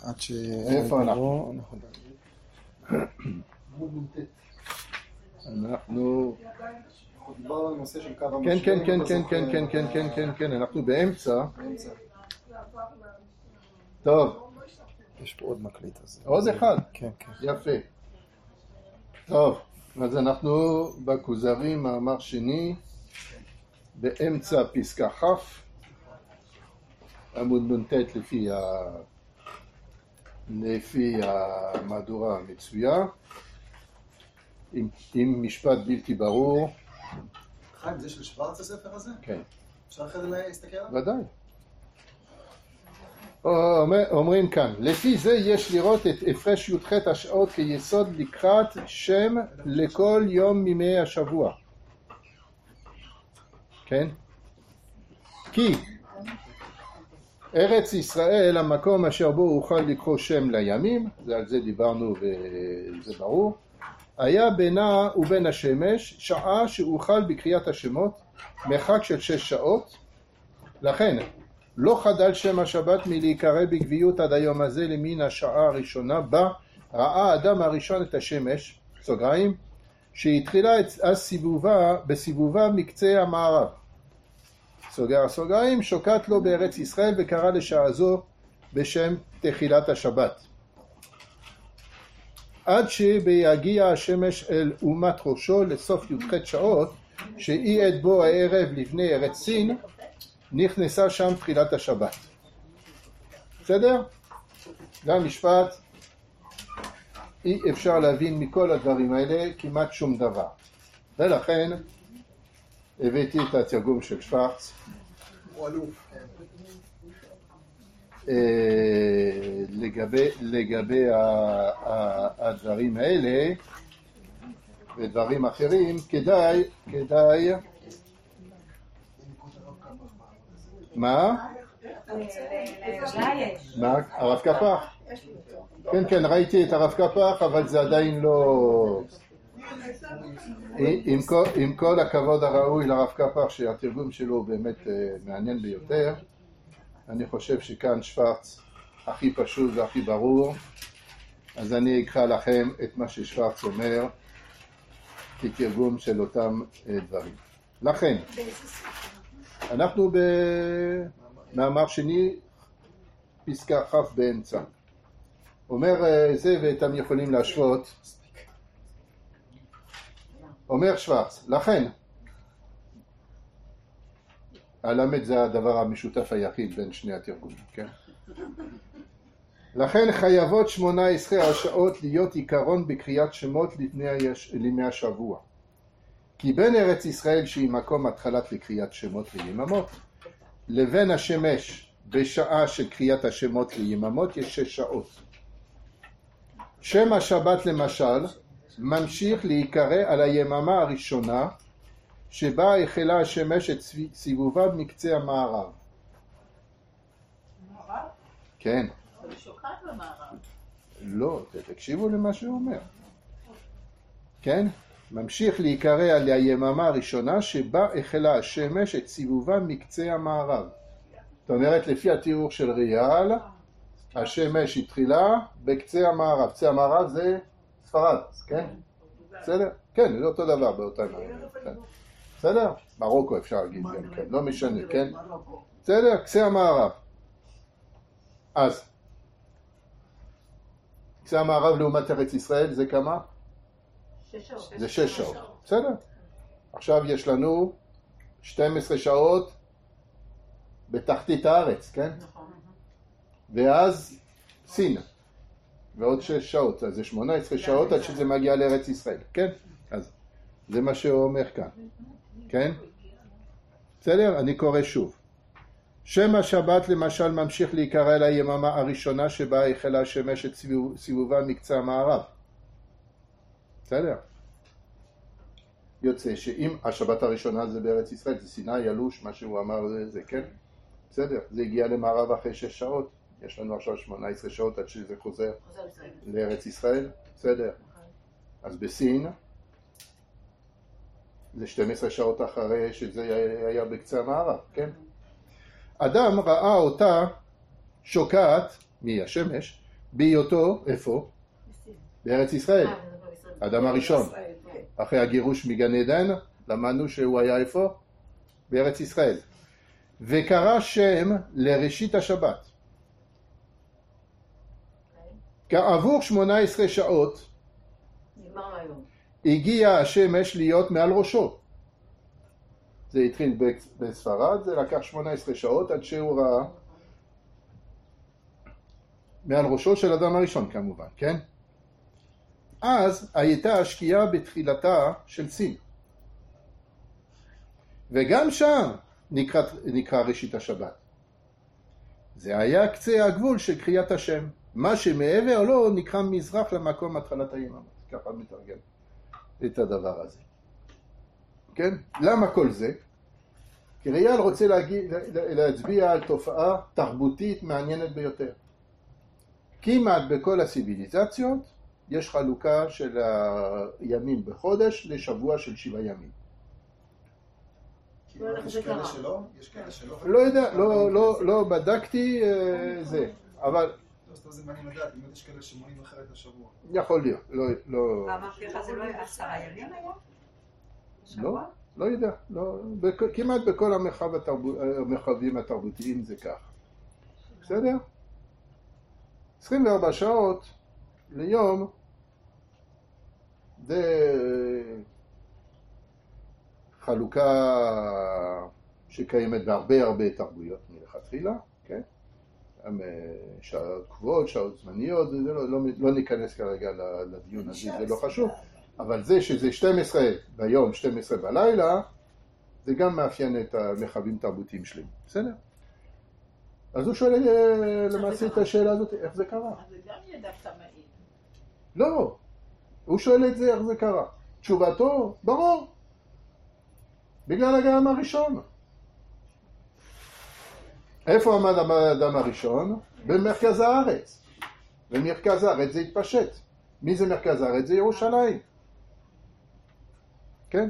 עד ש... איפה אנחנו? אנחנו... דיברנו על נושא של קו המשווה. כן, אנחנו באמצע. טוב. יש פה עוד מקליט הזה. עוד אחד? כן. יפה. טוב, אז אנחנו בכוזרי, מאמר שני, באמצע פסקה כ', עמוד נ"ט לפי המהדורה המצויה, עם משפט בלתי ברור. חיים, זה של שוורץ הספר הזה? כן. אפשר אחרי זה להסתכל עליו? ודאי. אומרים כאן, לפי זה יש לראות את הפרש י"ח השעות כיסוד לקראת שם לכל יום מימי השבוע. כן? כי ארץ ישראל, המקום אשר בו אוכל לקרוא שם לימים, על זה דיברנו וזה ברור, היה בינה ובין השמש שעה שאוכל בקריאת השמות, מרחק של 6 שעות, לכן לא חדל שם השבת מלהיקרא בגביות עד היום הזה למין השעה הראשונה בה ראה האדם הראשון את השמש, סוגריים, שהתחילה אז בסיבובה מקצה המערב, סוגריים, שוקעת לו בארץ ישראל וקרא לשעה זו בשם תחילת השבת. עד שבהגיע השמש אל אומת ראשו לסוף י"ח שעות, שהיא את בו הערב לפני ארץ סין, נכנסה שם תחילת השבת. בסדר? גם משפט, אי אפשר להבין מכל הדברים האלה כמעט שום דבר. ולכן הבאתי את התרגום של שוורץ. הוא אלוף. לגבי הדברים האלה ודברים אחרים, כדאי מה? הרב קפח? כן, ראיתי את הרב קפח, אבל זה עדיין לא... עם כל הכבוד הראוי לרב קפח, שהתרגום שלו הוא באמת מעניין ביותר, אני חושב שכאן שוורץ הכי פשוט והכי ברור, אז אני אקרא לכם את מה ששוורץ אומר כתרגום של אותם דברים. לכן, אנחנו במאמר שני, פסקה כ' באמצע. אומר זה, ואתם יכולים להשוות. אומר שוורץ, לכן, הלמד זה הדבר המשותף היחיד בין שני התרגומים, כן? לכן חייבות 18 השעות להיות עיקרון בקריאת שמות לימי השבוע. כי בין ארץ ישראל שהיא מקום התחלת לקריאת שמות ליממות, לבין השמש בשעה של קריאת השמות ליממות יש 6 שעות. שם השבת למשל ממשיך להיקרא על היממה הראשונה שבה החלה השמש את סיבובה מקצה המערב. מערב? כן. אבל שוקעת במערב. לא, תקשיבו למה שהוא אומר. כן? ממשיך להיקרא על היממה הראשונה שבה החלה השמש את סיבובה מקצה המערב. זאת אומרת, לפי התיאור של ריאל, השמש התחילה בקצה המערב. קצה המערב זה ספרד, כן? בסדר? כן, זה אותו דבר באותה מערב. בסדר? מרוקו אפשר להגיד גם כן, לא משנה, כן? בסדר? קצה המערב. אז, קצה המערב לעומת ארץ ישראל זה כמה? 6 שעות. זה 6 שעות. בסדר? עכשיו יש לנו 12 שעות בתחתית הארץ, כן? נכון. ואז סין. ועוד 6 שעות, אז זה 18 שעות עד שזה מגיע לארץ ישראל, כן? אז זה מה שהוא אומר כאן, כן? בסדר? אני קורא שוב. שם השבת למשל ממשיך להיקרא ליממה הראשונה שבה החלה השמש את סיבובה מקצה המערב. בסדר? יוצא שאם השבת הראשונה זה בארץ ישראל, זה סיני, ילוש, מה שהוא אמר זה כן? בסדר? זה הגיע למערב אחרי 6 שעות. יש לנו עכשיו 18 שעות עד שזה חוזר לארץ ישראל. בסדר? אז בסין זה 12 שעות אחרי שזה היה בקצה המערב, כן? אדם ראה אותה שוקעת מהשמש בהיותו, איפה? בארץ ישראל. האדם הראשון. אחרי הגירוש מגן עדן, למדנו שהוא היה איפה? בארץ ישראל. וקרא שם לראשית השבת. כעבור 18 שעות הגיע השמש להיות מעל ראשו. זה התחיל בספרד, זה לקח 18 שעות עד שהוא ראה מעל ראשו של אדם הראשון כמובן, כן? אז הייתה השקיעה בתחילתה של סין. וגם שם נקרא ראשית השבת. זה היה קצה הגבול של קריאת השם. מה שמעבר לו נקרא מזרח למקום התחלת היממה. ככה מתרגם את הדבר הזה. כן? למה כל זה? כי ריאל רוצה להצביע על תופעה תרבותית מעניינת ביותר. כמעט בכל הציביליזציות יש חלוקה של הימים בחודש לשבוע של 7 ימים. יש כאלה שלא? יש כאלה שלא? לא יודע, לא בדקתי זה, אבל... לא, זה מעניין לדעת, אם יש כאלה שמונים אחרת השבוע. יכול להיות, לא... המהפכה זה לא 10 ימים היום? לא, לא יודע, כמעט בכל המרחבים התרבותיים זה כך. בסדר? 24 שעות ליום זה חלוקה שקיימת בהרבה תרבויות מלכתחילה, כן? שעות קבועות, שעות זמניות, לא ניכנס כרגע לדיון הזה, זה לא חשוב, אבל זה שזה 12 ביום, 12 בלילה, זה גם מאפיין את המרחבים תרבותיים שלהם, בסדר? אז הוא שואל למעשה את השאלה הזאת, איך זה קרה? אז זה גם ידע כמה אין. לא, הוא שואל את זה, איך זה קרה? תשובתו, ברור, בגלל הגעם הראשון. איפה עמד האדם הראשון? במרכז הארץ. במרכז הארץ זה התפשט. מי זה מרכז הארץ? זה ירושלים. כן?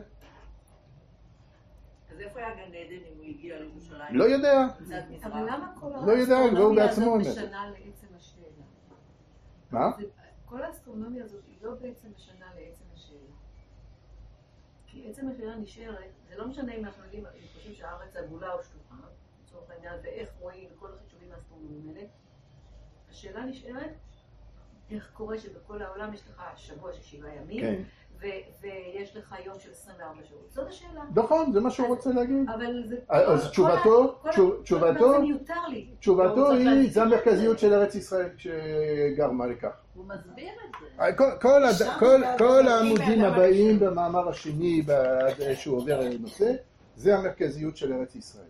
אז איפה היה גן עדן אם הוא הגיע לירושלים? לא יודע. אבל למה כל לא יודע, והוא בעצמו האסטרונומיה הזאת משנה לעצם השאלה? מה? כל האסטרונומיה הזאת היא לא בעצם משנה לעצם השאלה. כי עצם השאלה נשארת, זה לא משנה אם אנחנו יודעים, אם חושבים שהארץ עגולה או שטוחה, לצורך העניין, ואיך רואים וכל החישובים האסטרונומיים האלה, השאלה נשארת, איך קורה שבכל העולם יש לך שבוע של 7 ימים, כן. ויש לך יום של 24 שעות. זאת השאלה. נכון, זה מה שהוא רוצה להגיד. אבל זה... אז תשובתו היא, זה המרכזיות של ארץ ישראל שגרמה לכך. הוא מסביר את זה. כל העמודים הבאים במאמר השני שהוא עובר לנושא, זה המרכזיות של ארץ ישראל.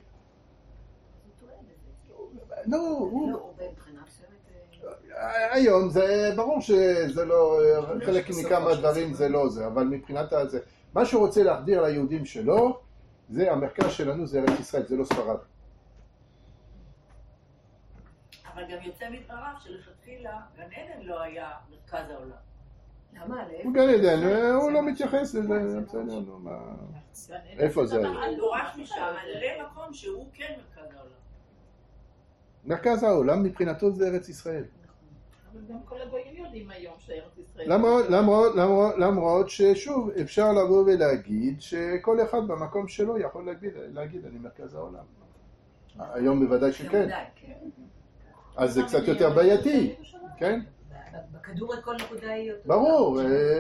לא, מבחינה מסוימת... היום זה ברור שזה לא, חלק מכמה דברים זה לא זה, אבל מבחינת זה, מה שהוא רוצה להחדיר ליהודים שלו, זה המרכז שלנו, זה ארץ ישראל, זה לא ספרד. אבל גם יוצא מדבריו שלכתחילה גן עדן לא היה מרכז העולם. למה? גן עדן, הוא לא מתייחס לזה, בסדר, נו, מה... איפה זה היה? דורש משם, למקום שהוא כן מרכז העולם. מרכז העולם מבחינתו זה ארץ ישראל. אבל גם כל הגויים יודעים היום שארץ ישראל... למרות ששוב אפשר לבוא ולהגיד שכל אחד במקום שלו יכול להגיד אני מרכז העולם. היום בוודאי שכן. אז זה קצת יותר בעייתי, כן? בכדור כל נקודה היא יותר... ברור,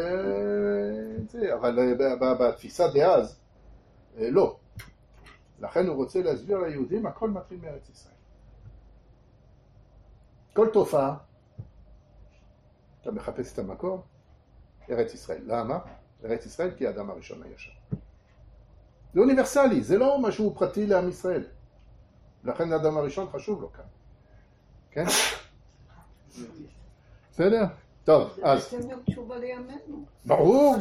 אבל בתפיסה דאז לא. לכן הוא רוצה להסביר ליהודים הכל מתחיל מארץ ישראל. כל תופעה, אתה מחפש את המקום, ארץ ישראל. למה? ארץ ישראל כי האדם הראשון היה שם. זה אוניברסלי, זה לא משהו פרטי לעם ישראל. לכן האדם הראשון חשוב לו כאן. כן? בסדר? טוב, אז... זה גם תשובה לימינו. ברור.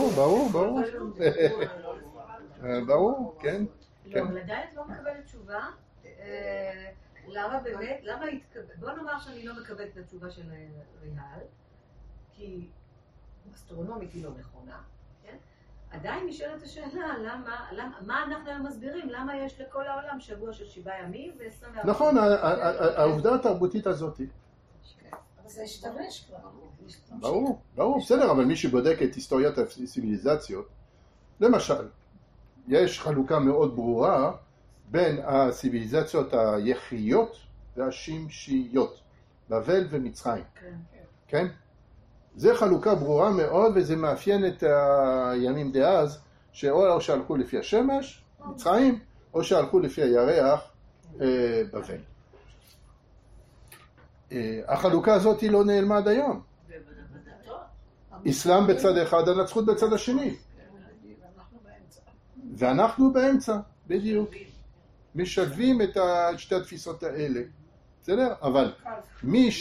ברור, כן. לא, אבל עדיין לא מקבלת תשובה. למה באמת, בוא נאמר שאני לא מקבלת את התשובה של ריאל, כי אסטרונומית היא לא נכונה, כן? עדיין נשאלת השאלה, מה אנחנו היום מסבירים? למה יש לכל העולם שבוע של 7 ימים ו-24? נכון, העובדה התרבותית הזאת. זה השתמש כבר. ברור, בסדר, אבל מי שבודק את היסטוריית הציוויליזציות, למשל, יש חלוקה מאוד ברורה בין הציוויליזציות היחיות והשמשיות, בבל ומצרים. כן? זה חלוקה ברורה מאוד, וזה מאפיין את הימים דאז, שאו שהלכו לפי השמש, מצרים, או שהלכו לפי הירח, בבל. החלוקה הזאת היא לא נעלמה עד היום. אסלאם בצד אחד, הנצרות בצד השני. ואנחנו באמצע, בדיוק. משלבים את שתי התפיסות האלה. בסדר? אבל מי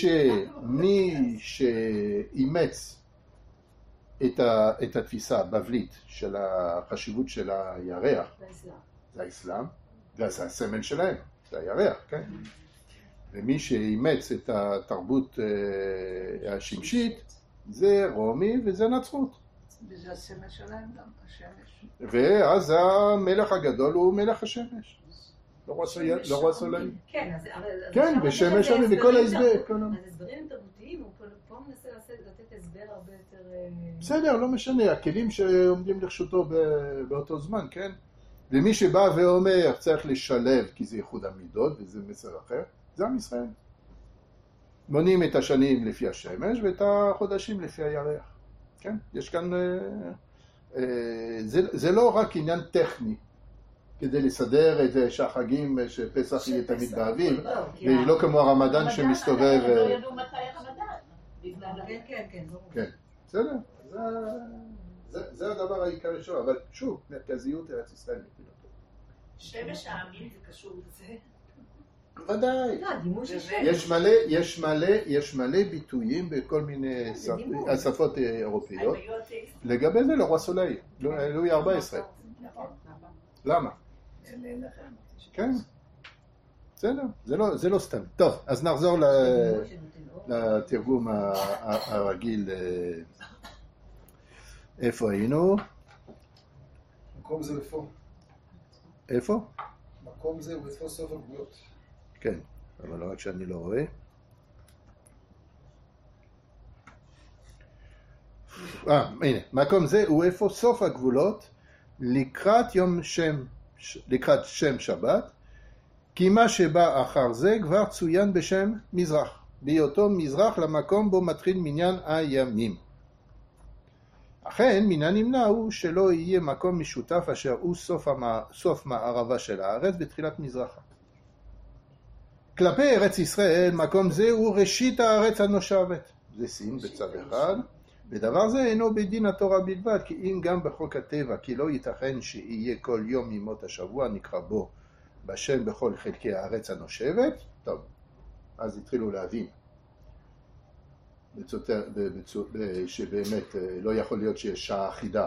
שאימץ את התפיסה הבבלית של החשיבות של הירח, זה האסלאם, זה הסמל שלהם, זה הירח, כן? ומי שאימץ את התרבות השמשית, זה רומי וזה נצרות. וזה הסמל שלהם גם, השמש. ואז המלך הגדול הוא מלך השמש. לא רואה סולאים. כן, כן, בשמש שלנו, וכל ההסבר. ההסברים תרבותיים, הוא פה מנסה לתת הסבר הרבה יותר... בסדר, לא משנה, הכלים שעומדים לרשותו באותו זמן, כן? ומי שבא ואומר, צריך לשלב, כי זה ייחוד המידות, וזה מסר אחר, זה עם ישראל. מונים את השנים לפי השמש, ואת החודשים לפי הירח. כן? יש כאן... זה לא רק עניין טכני, כדי לסדר את זה שהחגים, שפסח יהיה תמיד באביב, ולא כמו הרמדאן שמסתובב... לא ידעו מתי הרמדאן. כן. כן, בסדר. זה הדבר העיקרי שלו, אבל שוב, מרכזיות ארץ ישראל נקודתו. שמש העמים זה קשור לזה. ודאי. יש מלא ביטויים בכל מיני שפות אירופיות. לגבי זה לא רואה סולאי, לואי 14. למה? כן, בסדר, זה לא סתם. טוב, אז נחזור לתרגום הרגיל. איפה היינו? מקום זה לפה. איפה? מקום זה הוא איפה סוף הגבולות. כן, אבל לא רק שאני לא רואה. הנה, מקום זה הוא איפה סוף הגבולות לקראת שם שבת, כי מה שבא אחר זה כבר צוין בשם מזרח, בהיותו מזרח למקום בו מתחיל מניין הימים. אכן, מן הנמנע הוא שלא יהיה מקום משותף אשר הוא סוף מערבה של הארץ בתחילת מזרחה. כלפי ארץ ישראל, מקום זה הוא ראשית הארץ הנושבת. זה סין בצד אחד. ודבר זה אינו בדין התורה בלבד, כי אם גם בחוק הטבע, כי לא ייתכן שיהיה כל יום מימות השבוע נקרא בו בשם בכל חלקי הארץ הנושבת. טוב, אז התחילו להבין שבאמת לא יכול להיות שיש שעה אחידה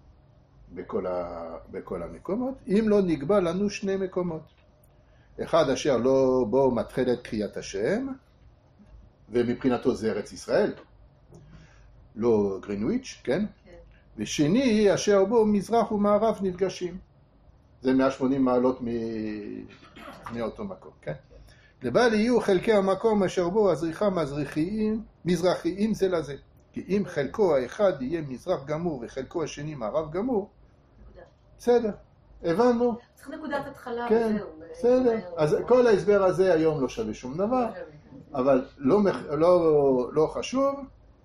בכל המקומות, אם לא נקבע לנו שני מקומות. אחד אשר לא בו מתחילת קריאת השם, ומבחינתו זה ארץ ישראל, לא גרינוויץ', כן? ושני אשר בו מזרח ומערב נפגשים. זה 180 מעלות מאותו מקום, כן? לבל יהיו חלקי המקום אשר בו הזריחה מזרחיים זה לזה. כי אם חלקו האחד יהיה מזרח גמור וחלקו השני מערב גמור, בסדר, הבנו. צריך נקודת התחלה. כן, בסדר. אז כל ההסבר הזה היום לא שווה שום דבר, אבל לא חשוב.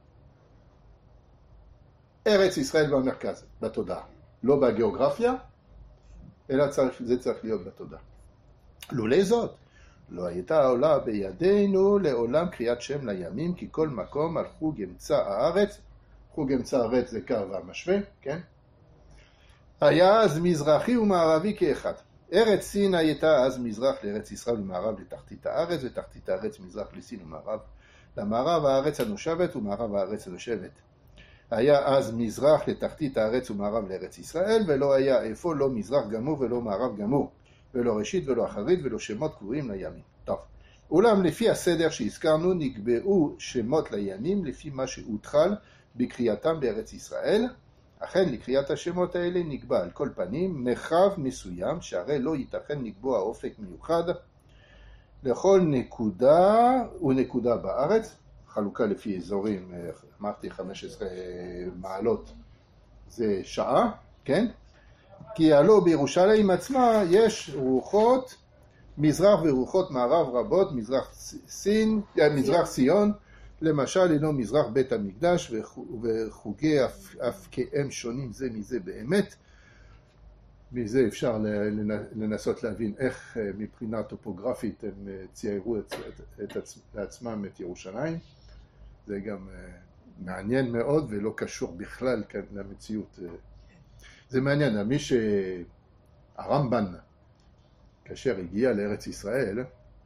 ארץ ישראל במרכז, בתודעה. לא בגיאוגרפיה, אלא זה צריך להיות בתודעה. לולא זאת, לא הייתה עולה בידינו לעולם קריאת שם לימים, כי כל מקום על חוג אמצע הארץ, חוג אמצע הארץ זה קו המשווה, כן? היה אז מזרחי ומערבי כאחד. ארץ סין הייתה אז מזרח לארץ ישראל ומערב לתחתית הארץ, ותחתית הארץ מזרח לסין ומערב למערב הארץ הנושבת ומערב הארץ הנושבת. היה אז מזרח לתחתית הארץ ומערב לארץ ישראל, ולא היה איפה לא מזרח גמור ולא מערב גמור, ולא ראשית ולא אחרית ולא שמות קבועים לימים. טוב, אולם לפי הסדר שהזכרנו נקבעו שמות לימים לפי מה שהותחל בקריאתם בארץ ישראל. אכן לקריאת השמות האלה נקבע על כל פנים מרחב מסוים, שהרי לא ייתכן לקבוע אופק מיוחד לכל נקודה ונקודה בארץ, חלוקה לפי אזורים, אמרתי 15 מעלות זה שעה, כן? כי הלא בירושלים עצמה יש רוחות מזרח ורוחות מערב רבות, מזרח ציון, למשל אינו מזרח בית המקדש וחוגי אבקיהם שונים זה מזה באמת. מזה אפשר לנסות להבין איך מבחינה טופוגרפית הם ציירו לעצמם את ירושלים. זה גם מעניין מאוד ולא קשור בכלל למציאות. זה מעניין, מי שהרמב"ן כאשר הגיע לארץ ישראל,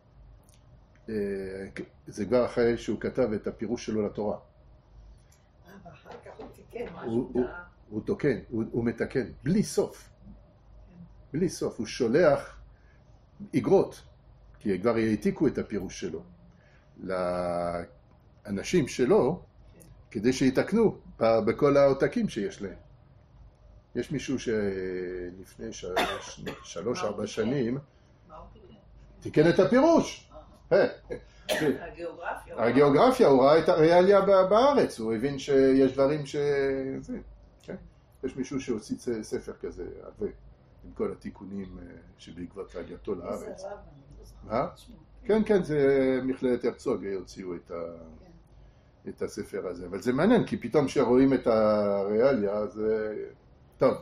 זה כבר אחרי שהוא כתב את הפירוש שלו לתורה. ואחר כך הוא תיקן הוא תוקן, הוא מתקן, בלי סוף. בלי סוף, הוא שולח איגרות, כי כבר העתיקו את הפירוש שלו לאנשים שלו, כדי שיתקנו בכל העותקים שיש להם. יש מישהו שלפני 3-4 שנים תיקן את הפירוש. הגיאוגרפיה, הוא ראה את הריאליה בארץ, הוא הבין שיש דברים שזה. יש מישהו שהוציא ספר כזה, עם כל התיקונים שבעקבות עלייתו לארץ. כן, זה מכללת הרצוג הוציאו את הספר הזה. אבל זה מעניין, כי פתאום שרואים את הריאליה, זה טוב.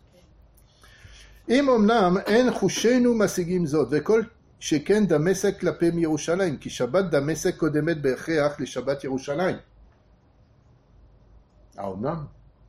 אם אמנם אין חושנו משיגים זאת, וכל שכן דמשק כלפי מירושלים, כי שבת דמשק קודמת בהכרח לשבת ירושלים. האמנם?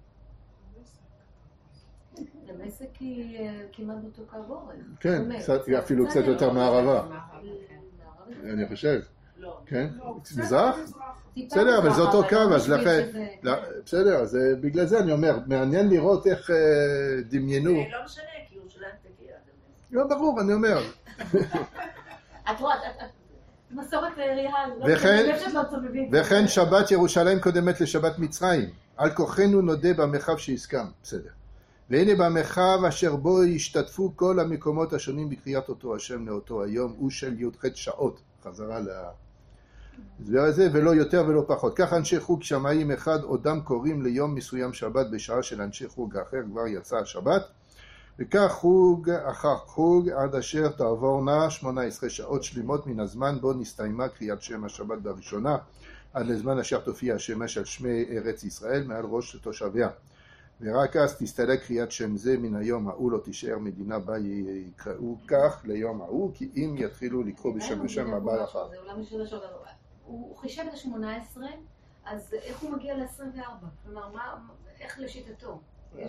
דמשק היא כמעט באותו קו אורן. כן, אפילו קצת יותר מערבה. אני חושב. כן? מזרח? בסדר, אבל זה אותו קו, אז לכן... בסדר, אז בגלל זה אני אומר, מעניין לראות איך דמיינו. זה לא משנה, כי ירושלים תגיע. לא, ברור, אני אומר. את רואה, מסורת ריאל. וכן שבת ירושלים קודמת לשבת מצרים. על כוחנו נודה במרחב שהסכם. בסדר. והנה במרחב אשר בו ישתתפו כל המקומות השונים בקריאת אותו השם לאותו היום, הוא של י"ח שעות. חזרה להסבר הזה, ולא יותר ולא פחות. כך אנשי חוג שמיים אחד עודם קוראים ליום מסוים שבת בשעה של אנשי חוג אחר, כבר יצא השבת, וכך חוג אחר חוג עד אשר תעבורנה 18 שעות שלמות מן הזמן בו נסתיימה קריאת שם השבת בראשונה, עד לזמן אשר תופיע השמש על שמי ארץ ישראל מעל ראש תושביה. ורק אז תסתלק קריאת שם זה מן היום ההוא לא תישאר מדינה בה יקראו כך ליום ההוא, כי אם יתחילו לקרוא בשם השם הבא לך. זה עולם של השעות. הוא חישב את ה-18, אז איך הוא מגיע ל-24? כלומר, איך לשיטתו?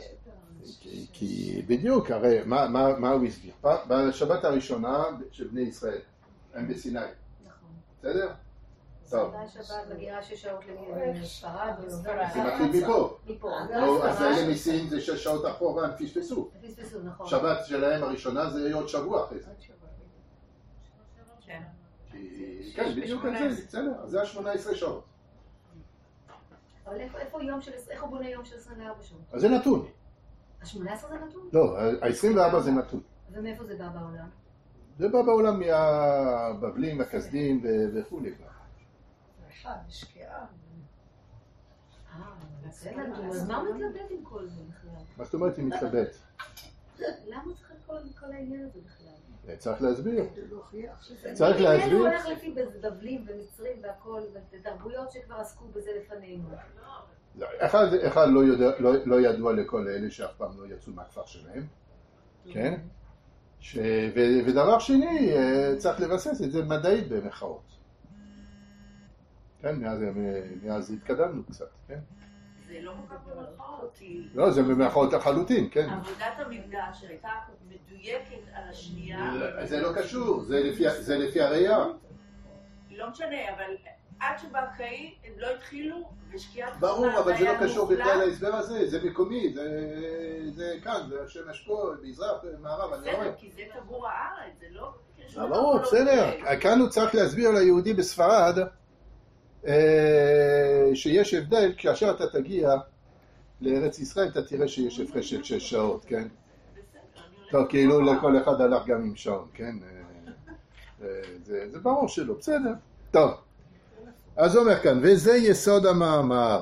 כי בדיוק, הרי מה הוא הסביר? בשבת הראשונה של בני ישראל, הם בסיני. נכון. בסדר? טוב. שבת מגיעה 6 שעות לספרד. זה מתחיל מפה. מפה. אז אלה מסין זה 6 שעות אחורה, הם פספסו. פספסו, נכון. שבת שלהם הראשונה זה עוד שבוע אחרי זה. כן. כן, בדיוק על זה, בסדר, אז זה 18 שעות. אבל איפה יום של, איך הוא בונה יום של 24 שעות? אז זה נתון. ה-18 זה נתון? לא, ה-24 זה נתון. ומאיפה זה בא בעולם? זה בא בעולם מהבבלים, הכסדים וכו'. אחד, משקיעה. זה נתון, אז מה הוא מתלבט עם כל זה בכלל? מה זאת אומרת היא מתלבט? למה צריך את כל העניין הזה בכלל? צריך להסביר. להוכיח. צריך להסביר. הוא הולך לפי בבלים ומצרים והכל, ותרבויות שכבר עסקו בזה לפנינו. אחד לא ידוע לכל אלה שאף פעם לא יצאו מהכפר שלהם, כן? ודבר שני, צריך לבסס את זה מדעית במחאות. כן, מאז התקדמנו קצת, כן? זה לא כל כך במרכאות, כי... לא, זה במרכאות לחלוטין, כן. עבודת המקדש הייתה מדויקת על השנייה. זה לא קשור, זה לפי הראייה. לא משנה, אבל עד שבקראי הם לא התחילו בשקיעת... ברור, אבל זה לא קשור בכלל להסבר הזה, זה מקומי, זה כאן, זה השמש פה, מזרח, מערב, אני רואה. בסדר, כי זה טבור הארץ, זה לא... ברור, בסדר. כאן הוא צריך להסביר ליהודי בספרד שיש הבדל, כאשר אתה תגיע לארץ ישראל, אתה תראה שיש הפרש של 6 שעות, כן? טוב, כאילו לכל אחד הלך גם עם שעון, כן? זה ברור שלא, בסדר. טוב, אז אומר כאן, וזה יסוד המאמר.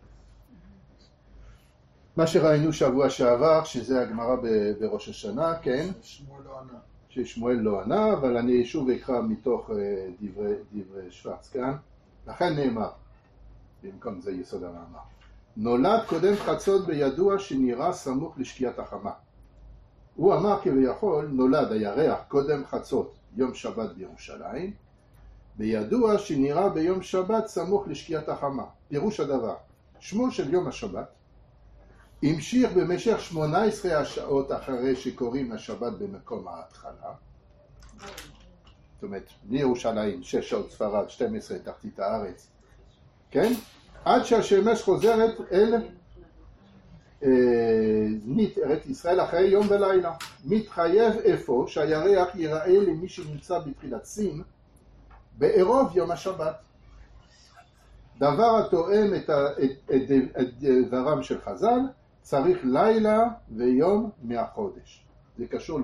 מה שראינו שבוע שעבר, שזה הגמרא בראש השנה, כן? שמואל לא ענה. ששמואל לא ענה, אבל אני שוב אקרא מתוך דברי שוורץ כאן. לכן נאמר, במקום זה יסוד המאמר. נולד קודם חצות בידוע שנראה סמוך לשקיעת החמה. הוא אמר כביכול, נולד הירח קודם חצות יום שבת בירושלים, בידוע שנראה ביום שבת סמוך לשקיעת החמה. פירוש הדבר, שמו של יום השבת, המשיך במשך 18 השעות אחרי שקוראים השבת במקום ההתחלה. זאת אומרת, מירושלים 6 שעות ספרד, 12 תחתית הארץ, כן? עד שהשמש חוזרת אל נית ארץ ישראל אחרי יום ולילה. מתחייב אפוא שהירח ייראה למי שנמצא בתחילת סין בערוב יום השבת. דבר התואם את דברם של חז"ל, צריך לילה ויום מהחודש. זה קשור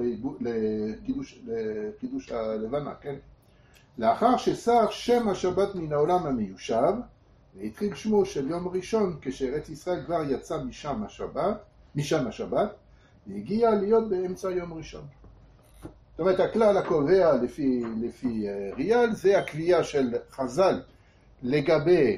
לקידוש הלבנה, כן? לאחר שסר שם השבת מן העולם המיושב, והתחיל שמו של יום ראשון כשארץ ישראל כבר יצא משם השבת, והגיע להיות באמצע יום ראשון. זאת אומרת, הכלל הקובע לפי ריאל, זה הקביעה של חז"ל לגבי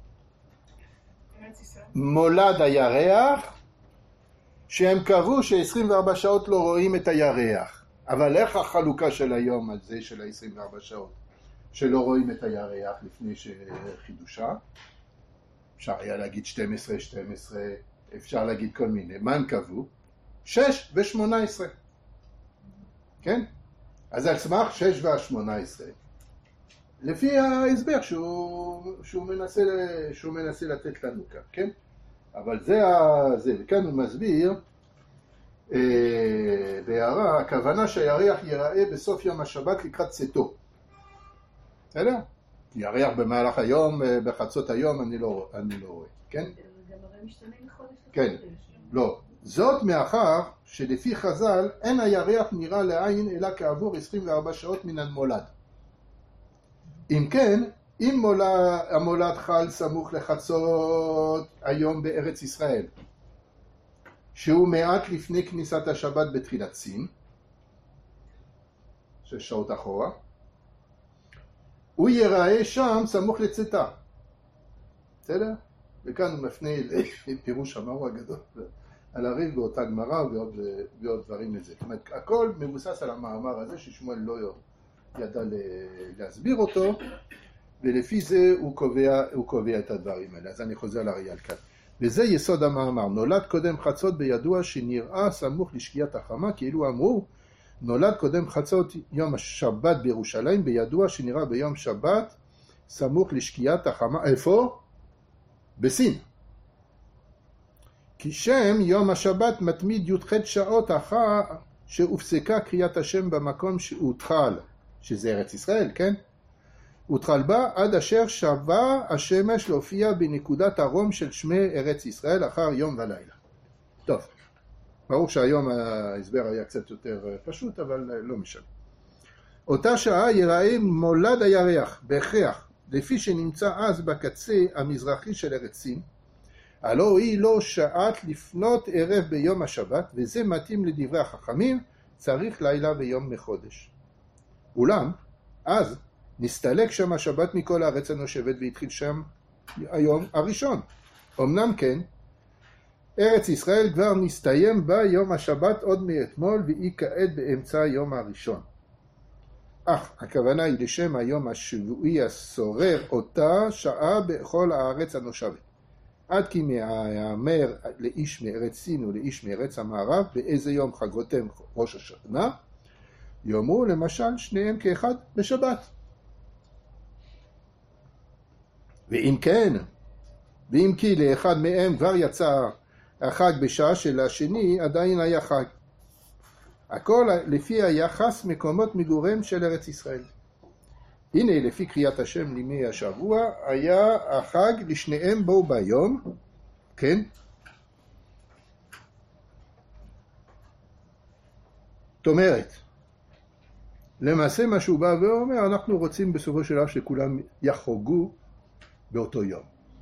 מולד הירח, שהם קבעו ש-24 שעות לא רואים את הירח. אבל איך החלוקה של היום הזה של ה-24 שעות שלא רואים את הירח לפני שחידושה? אפשר היה להגיד 12, אפשר להגיד כל מיני. מה הם קבעו? 6 ו-18. כן? אז על סמך 6 וה-18. לפי ההסבר שהוא מנסה לתת לנו כאן, כן? אבל זה, וכאן הוא מסביר, בהערה, הכוונה שהירח ייראה בסוף יום השבת לקראת צאתו. בסדר? ירח במהלך היום, בחצות היום, אני לא רואה, כן? גם הרי משתנה מחודש לחודש. כן, לא. זאת מאחר שלפי חז"ל אין הירח נראה לעין אלא כעבור 24 שעות מן המולד. אם כן, אם המולד חל סמוך לחצות היום בארץ ישראל, שהוא מעט לפני כניסת השבת בתחילת סין, 6 שעות אחורה, הוא ייראה שם סמוך לצאתה. בסדר? וכאן הוא מפנה לפירוש המאור הגדול על הריב באותה גמרא ועוד דברים לזה. זאת אומרת, הכל מבוסס על המאמר הזה ששמואל לא ידע להסביר אותו, ולפי זה הוא קובע את הדברים האלה. אז אני חוזר לריאל כאן. וזה יסוד המאמר. נולד קודם חצות בידוע שנראה סמוך לשקיעת החמה, כאילו אמרו, נולד קודם חצות יום השבת בירושלים, בידוע שנראה ביום שבת סמוך לשקיעת החמה. איפה? בסין. כי שם יום השבת מתמיד י"ח שעות אחר שהופסקה קריאת השם במקום שהותחל, שזה ארץ ישראל, כן? הותחל בה עד אשר שבה השמש להופיע בנקודת הרום של שמי ארץ ישראל אחר יום ולילה. טוב, ברור שהיום ההסבר היה קצת יותר פשוט, אבל לא משנה. אותה שעה ייראה מולד הירח בהכרח, לפי שנמצא אז בקצה המזרחי של ארץ סין, הלא היא לא שעת לפנות ערב ביום השבת, וזה מתאים לדברי החכמים, צריך לילה ויום מחודש. אולם, אז נסתלק שם השבת מכל הארץ הנושבת והתחיל שם היום הראשון. אמנם כן, ארץ ישראל כבר נסתיים בה יום השבת עוד מאתמול, והיא כעת באמצע היום הראשון. אך הכוונה היא לשם היום השבועי הסורר אותה שעה בכל הארץ הנושבת. עד כי יאמר לאיש מארץ סין ולאיש מארץ המערב באיזה יום חגותם ראש השנה, יאמרו למשל שניהם כאחד בשבת. ואם כן, ואם כי לאחד מהם כבר יצא החג בשעה של השני, עדיין היה חג. הכל לפי היחס מקומות מגוריהם של ארץ ישראל. הנה לפי קריאת השם לימי השבוע היה החג לשניהם בו ביום, כן? זאת אומרת, למעשה מה שהוא בא ואומר, אנחנו רוצים בסופו של דבר שכולם יחוגו באותו יום.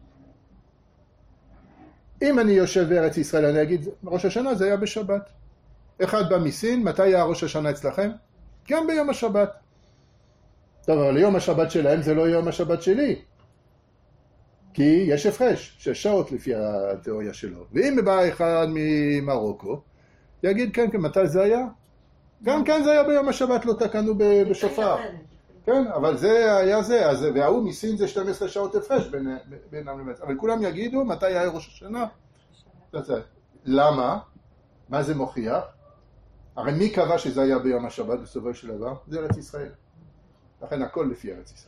אם אני יושב בארץ ישראל, אני אגיד, ראש השנה זה היה בשבת. אחד בא מסין, מתי היה ראש השנה אצלכם? גם ביום השבת. טוב, אבל יום השבת שלהם זה לא יום השבת שלי. כי יש הפרש, 6 שעות לפי התיאוריה שלו. ואם בא אחד ממרוקו, יגיד כן, מתי זה היה? גם כן זה היה ביום השבת, לא תקענו בשופר. כן, אבל זה היה זה, והוא מסין זה 12 שעות הפרש בינם לבין. אבל כולם יגידו מתי היה ראש השנה. למה? מה זה מוכיח? הרי מי קבע שזה היה ביום השבת בסופו של דבר? זה ארץ ישראל. לכן הכל לפי ארץ ישראל.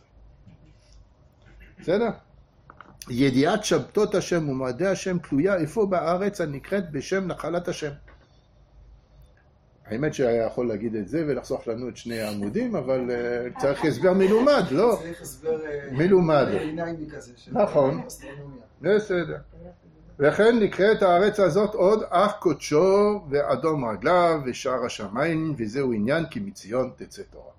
בסדר? ידיעת שבתות השם ומועדי השם תלויה איפה בארץ הנקראת בשם נחלת השם. האמת שהיה יכול להגיד את זה ולחסוך לנו את 2 העמודים, אבל צריך הסבר מלומד, לא? צריך הסבר מלומד. עיניים כזה. נכון. בסדר. וכן נקראת הארץ הזאת עוד אך קודשו ואדום רגליו ושער השמיים, וזהו עניין כי מציון תצא תורה.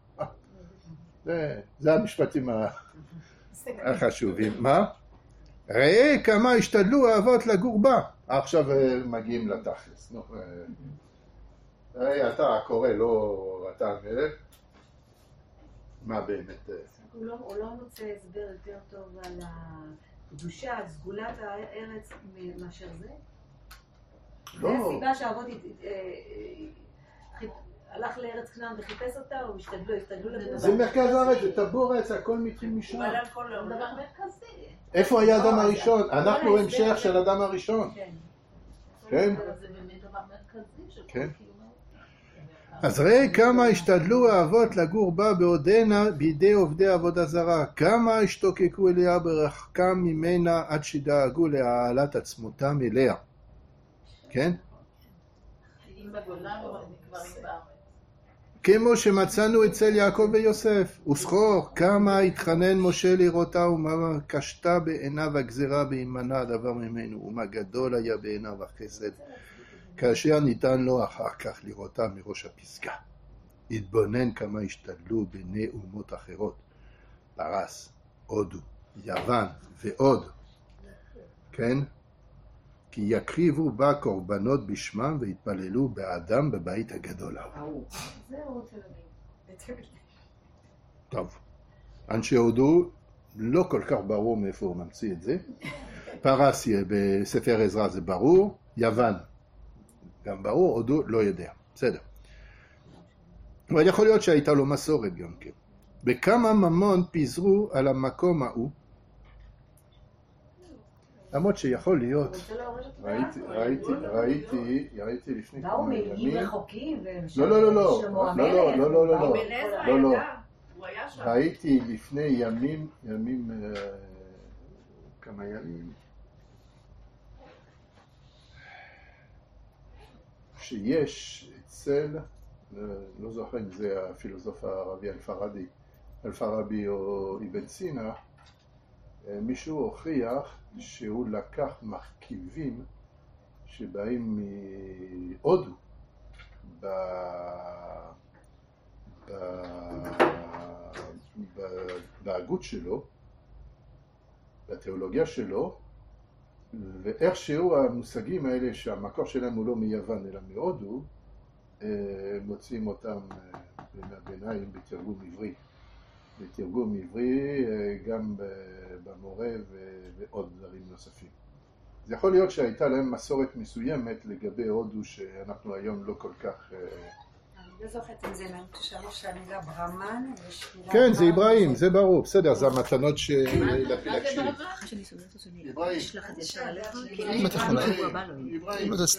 זה המשפטים החשובים. מה? ראה כמה השתדלו האבות לגור בה. עכשיו מגיעים לתכלס. אתה הקורא, לא אתה המלך. מה באמת? הוא לא מוצא הסבר יותר טוב על הקדושה, על סגולת הארץ מאשר זה? לא. זה הסיבה שהאבות הלך לארץ כנען וחיפש אותה, או השתדלו לגור? זה מרכז הארץ, זה טבורץ, הכל מתחיל משם. אבל על כל זה העולם. דבר מרכזי. איפה היה האדם הראשון? אנחנו המשך של האדם הראשון. כן? זה באמת דבר מרכזי של כל כן. קיום. אז ראה כמה השתדלו האבות לגור בה בעודנה בידי עובדי עבודה זרה, כמה השתוקקו אליה ברחקם ממנה עד שדאגו להעלת עצמותם אליה. כן? חיים בגולה ונקברים בארץ. כמו שמצאנו אצל יעקב ויוסף, וזכור כמה התחנן משה לראותה ומה קשתה בעיניו הגזרה בהימנע הדבר ממנו, ומה גדול היה בעיניו החסד. כאשר ניתן לו אחר כך לראותה מראש הפסגה. התבונן כמה השתדלו בני אומות אחרות, פרס, הודו, יוון ועוד, כן? כי יקריבו בה קורבנות בשמם והתפללו באדם בבית הגדול ההוא. זה הוא רוצה להגיד. טוב, אנשי הודו לא כל כך ברור מאיפה הוא ממציא את זה. פרס בספר עזרא זה ברור, יוון גם ברור, הודו לא יודע, בסדר. אבל יכול להיות שהייתה לו מסורת גם כן. בכמה ממון פיזרו על המקום ההוא, למרות שיכול להיות, ראיתי לפני באו כמה מילים ימים, רחוקים לא, בנזר ידע, הוא היה שם. ראיתי לפני ימים, כמה ימים, שיש אצל, לא זוכר אם זה הפילוסוף הערבי אלפרבי או אבן סינה, מישהו הוכיח שהוא לקח מרכיבים שבאים מהודו בהגות שלו, בתיאולוגיה שלו, ואיכשהו המושגים האלה שהמקור שלהם הוא לא מיוון אלא מהודו, מוצאים אותם מהביניים בתרגום עברי. בתרגום עברי גם במורה ועוד דברים נוספים. זה יכול להיות שהייתה להם מסורת מסוימת לגבי הודו שאנחנו היום לא כל כך... אני לא זוכרת אם זה שלוש המילה ברמן. כן, זה אברהים, זה ברור. בסדר, זה המתנות להקשיב. שאני סוגרת אותו, אברהים. אשלח את ישר עליך, אם אתה יכול, כי הוא הבא לו. אברהים.